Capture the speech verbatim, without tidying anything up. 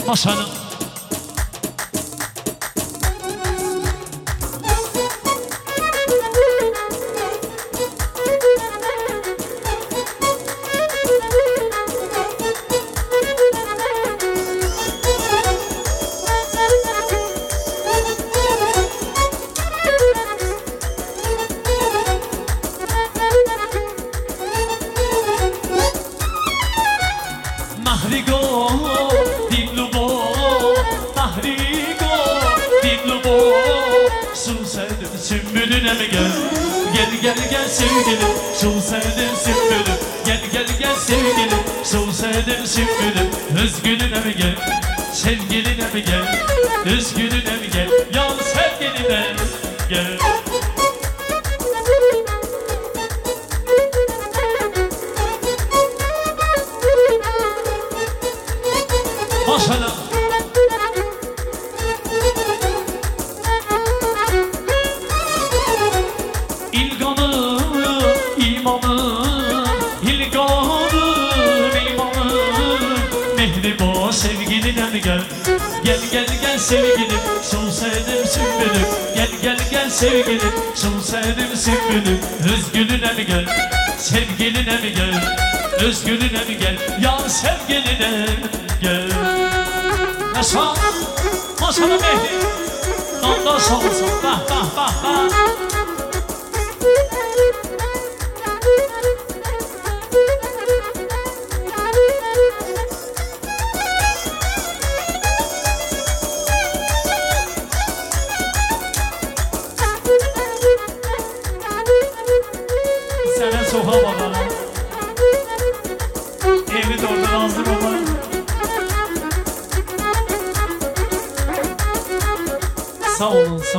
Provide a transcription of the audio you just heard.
Maşallah. Mahrigo, dinlubo, mahrigo, dinlubo. Su sevdim sümbülüne mi gel? Gel gel gel sevgilim, su sevdim sümbülüm. Gel gel gel sevgilim, su sevdim sümbülüm. Üzgününe mi gel? Sevgiline mi gel? Üzgününe mi gel? Ya sevgiline gel. Maşallah. İlganım, imamım, ilganım, imamım. Mehribo sevgiline mi gel? Gel gel gel sevgilim, son sevdim sümbülüm. Gel gel gel sevgilim, son sevdim sümbülüm. Üzgününe mi gel? Sevgiline mi gel? Üzgününe mi gel? Ya sevgiline gel. Maşallah, maşallah Mehdi. Ondan sağ olsun. Bah bah bah bah. Sana soha baba. Evi doğrudan hazır baba. Sağ olun.